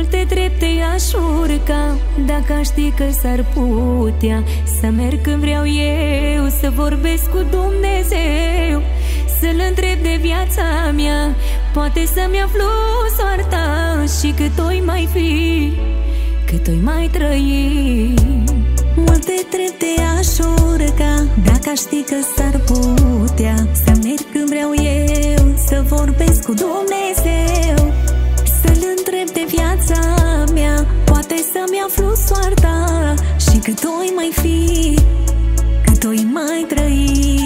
Multe trepte aș urca, dacă aș ști că s-ar putea să merg când vreau eu, să vorbesc cu Dumnezeu, să-L întreb de viața mea, poate să-mi aflu soarta și cât o-i mai fi, cât o-i mai trăi. Multe trepte aș urca, dacă aș ști că s-ar putea să merg când vreau eu, să vorbesc cu Dumnezeu, să-L întreb de viața mea, poate să-mi aflu soarta și cât o-i mai fi, cât o-i mai trăi.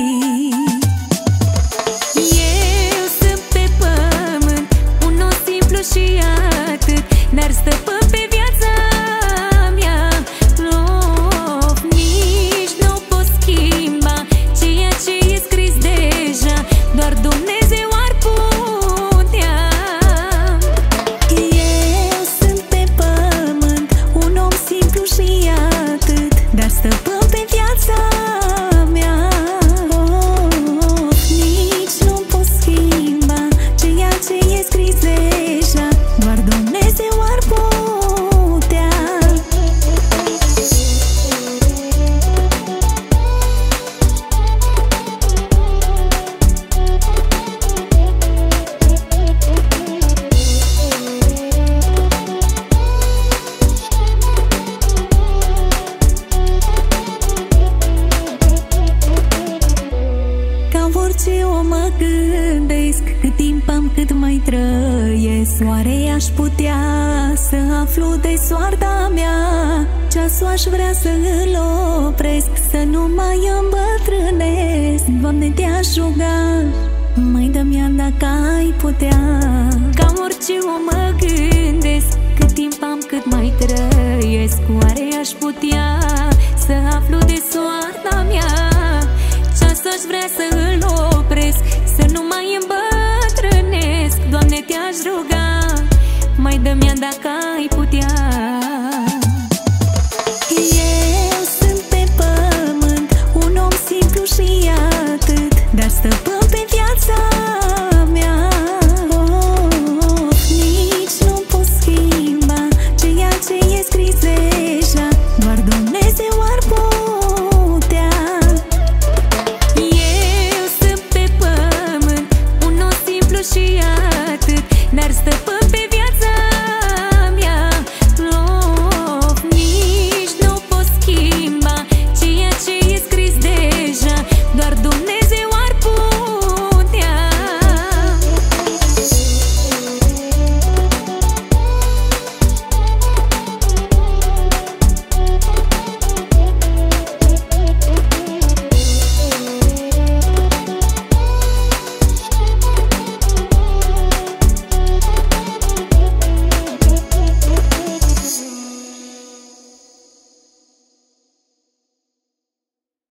Eu sunt pe pământ, un om simplu și atât, dar stăpân pe viața mea. Nici nu pot schimba ceea ce e scris deja, doar Dumnezeu ar putea. Eu sunt pe pământ, un om simplu și atât, dar stăpân pe viața mea. Nici nu pot schimba ceea ce e scris deja, doar Dumnezeu ar putea. Ca orice om mă gândesc, cât timp am, cât mai trăiesc, oare aș putea să aflu de soarta mea? Ceasul aș vrea să îl opresc, să nu mai îmbătrânesc. Doamne, te-aș ruga, mai dă-mi dacă ai putea. Ca orice om mă gândesc, cât timp am, cât mai trăiesc, oare aș putea să aflu de soarta mea? Ceasul aș vrea să îl opresc, să nu mai îmbătrânesc. Doamne, te-aș ruga, mai dă-mi dacă